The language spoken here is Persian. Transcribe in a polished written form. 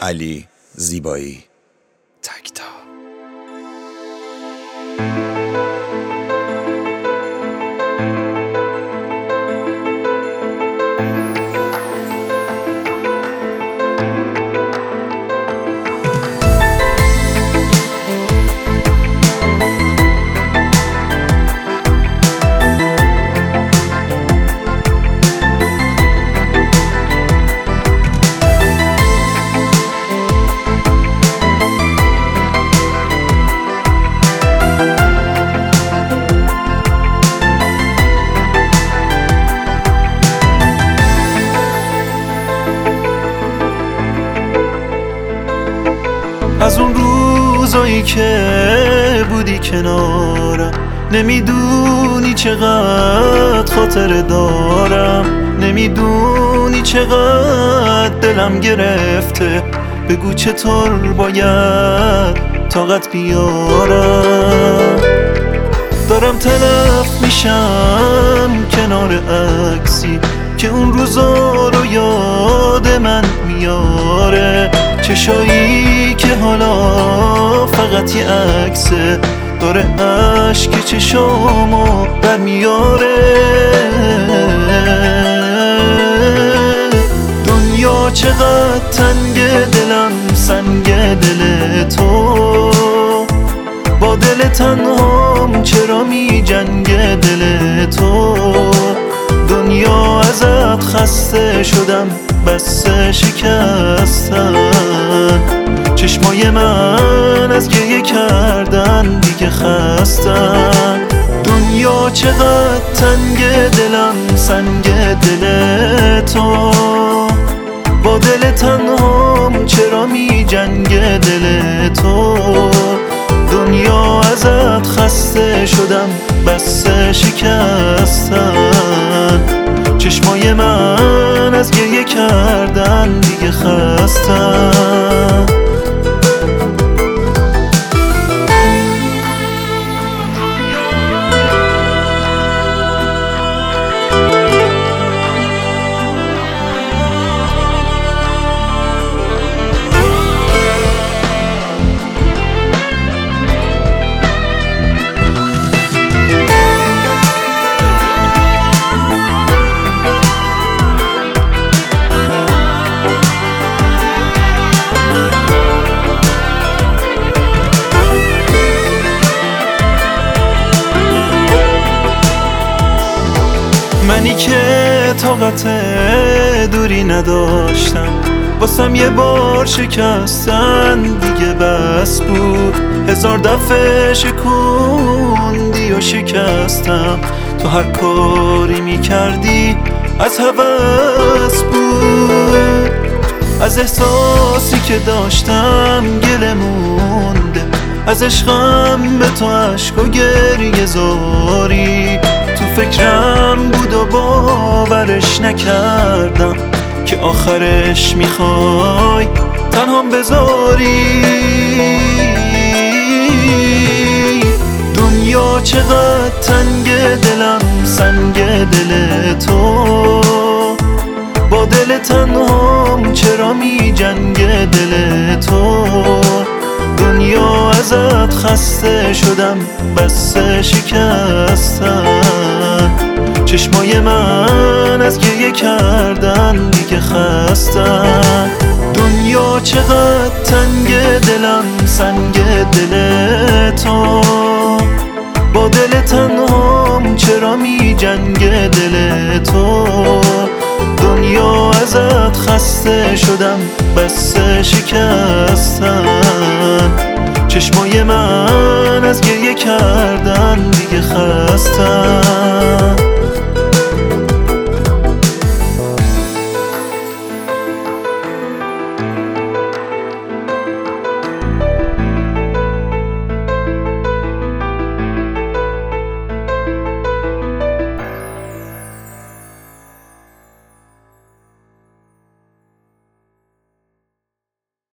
علی زیبایی تکتا. از اون روزایی که بودی کنارم، نمیدونی چقدر خاطر دارم، نمیدونی چقدر دلم گرفته. بگو چطور باید طاقت بیارم. دارم تلف میشم کنار عکسی که اون روزا رو یاد من میاره. چشایی که حالا فقط یه عکسه، داره عشق چشامو در میاره. دنیا چقدر تنگ، دلم سنگ دل تو. با دل تنهام چرا می جنگ دل تو. دنیا ازت خسته شدم، بس شکستن. چشمای من از گریه کردن دیگه خستن. دنیا چقدر تنگ، دلم سنگ دل تو. با دل تنهام چرا می جنگ دل تو. دنیا ازت خسته شدم، بس شکستن. چشمای من از گریه کردن دیگه خستن. منی که طاقت دوری نداشتم، واسم یه بار شکستن دیگه بس بود. هزار دفعه شکوندی و شکستم، تو هر کاری میکردی از هوس بود. از احساسی که داشتم گله مونده، از عشقم به تو عشق و گریه زاری. تو فکرم بود و باورش نکردم که آخرش میخوای تنهام بذاری. دنیا چقدر تنگ، دلم سنگ دل تو. با دل تنهام چرا می جنگ دل تو. دنیا ازت خسته شدم، بس شکستن. چشمای من از گریه کردن دیگه خستن. دنیا چقدر تنگ، دلم سنگ دل تو. با دل تنهام چرا می جنگ دل تو. دنیا ازت خسته شدم، بس شکستن. چشمای من از گریه کردن دیگه خستن.